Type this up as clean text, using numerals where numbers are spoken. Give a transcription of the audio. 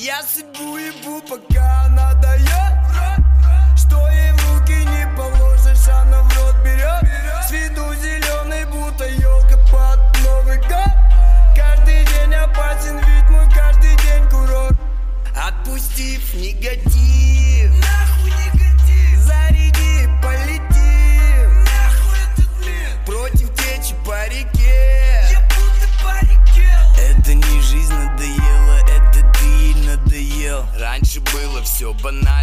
Я судьбу ебу, пока она дает, что ей в руки не положишь, она в рот берет. С виду зеленый, будто елка под Новый год. Каждый день опасен, ведь мой каждый день курорт. Отпустив негатив, нахуй негатив, заряди, полетим, нахуй этот мир. Против течи по реке, я будто по реке. Это не жизнь надоела, это ты ей надоел. Раньше было все банально.